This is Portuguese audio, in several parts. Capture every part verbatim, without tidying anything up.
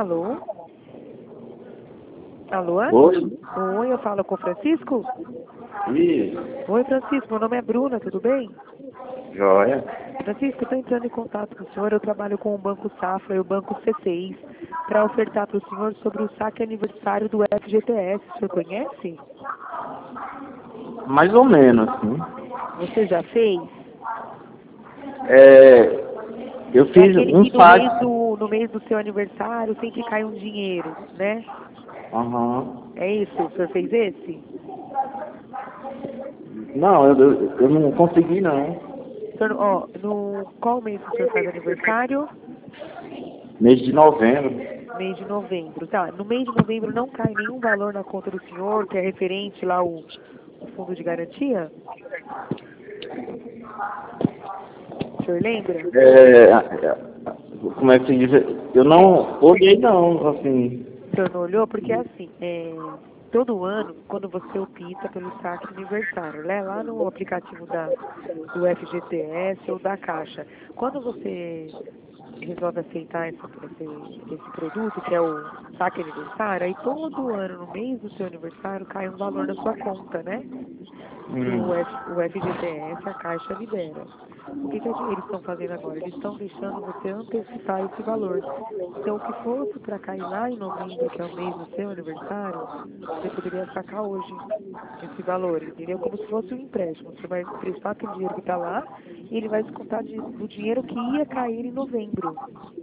Alô? Alô? Oi? Oi, eu falo com o Francisco? Ih, Oi, Francisco, meu nome é Bruna, tudo bem? joia. Francisco, eu estou entrando em contato com o senhor. Eu trabalho com o Banco Safra e o Banco C C I para ofertar para o senhor sobre o saque aniversário do F G T S. O senhor conhece? Mais ou menos, sim. Você já fez? É, eu É fiz aquele um que no saque. mês do, no mês do seu aniversário sempre cai um dinheiro, né? Aham. É isso? O senhor fez esse? Não, eu, eu, eu não consegui, não. O senhor, ó, no, qual mês que o senhor faz aniversário? Mês de novembro. Mês de novembro, tá? No mês de novembro não cai nenhum valor na conta do senhor, que é referente lá ao, ao fundo de garantia? O senhor lembra? É, como é que se diz? Eu não olhei, não, assim. O senhor não olhou? Porque assim, é, todo ano, quando você opta pelo saque aniversário, né? Lá no aplicativo da, do F G T S ou da Caixa, quando você resolve aceitar esse, esse, esse produto, que é o saque aniversário, aí todo ano, no mês do seu aniversário, cai um valor na sua conta, né? Que Hum. o, F, o F G T S, a Caixa libera. O que, que eles estão fazendo agora? Eles estão deixando você antecipar esse valor. Então, o que fosse para cair lá em novembro, que é o mês do seu aniversário, você poderia sacar hoje esse valor, entendeu? Como se fosse um empréstimo. Você vai emprestar aquele dinheiro que está lá e ele vai descontar de, do dinheiro que ia cair em novembro.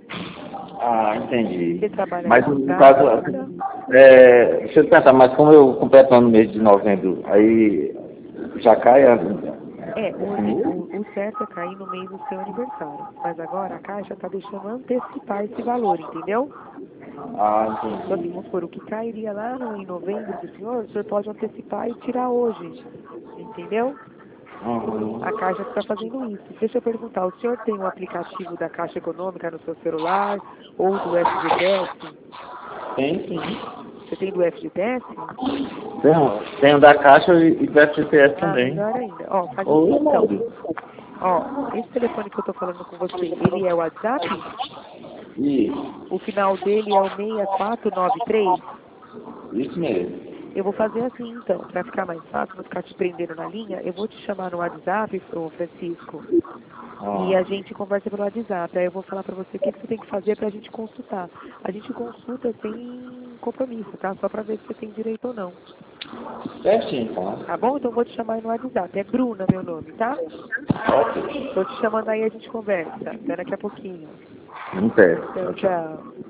Ah, entendi. Você trabalha Mas nessa no caso, data? é, deixa eu pensar, mas como eu completo no mês de novembro, aí já cai a. É, o, Assim, o, o certo é cair no mês do seu aniversário. Mas agora a Caixa está deixando antecipar esse valor, entendeu? ah, Então, assim, entendi. vamos supor, o que cairia lá no, em novembro do senhor, o senhor pode antecipar e tirar hoje, entendeu? Uhum. A Caixa está fazendo isso. Deixa eu perguntar, o senhor tem o aplicativo da Caixa Econômica no seu celular ou do F G T S? Tem sim. Você tem do F G T S? Tem, tem o da Caixa e do F G T S Ah, também. melhor ainda. Ó, faz assim Ou então. Ó, esse telefone que eu tô falando com você, ele é o WhatsApp? Isso, O final dele é o seis quatro nove três? isso mesmo. Eu vou fazer assim então, para ficar mais fácil, não ficar te prendendo na linha, eu vou te chamar no WhatsApp, ô Francisco, e a Ah, gente conversa pelo WhatsApp. Aí eu vou falar para você o que, que você tem que fazer para a gente consultar. A gente consulta sem compromisso, tá? Só para ver se você tem direito ou não. certinho, tá? Tá bom? Então eu vou te chamar aí no WhatsApp. É Bruna meu nome, tá? Ok. Tô te chamando aí e a gente conversa. Até daqui a pouquinho. Não perde. Tchau, Tchau, tchau. tchau.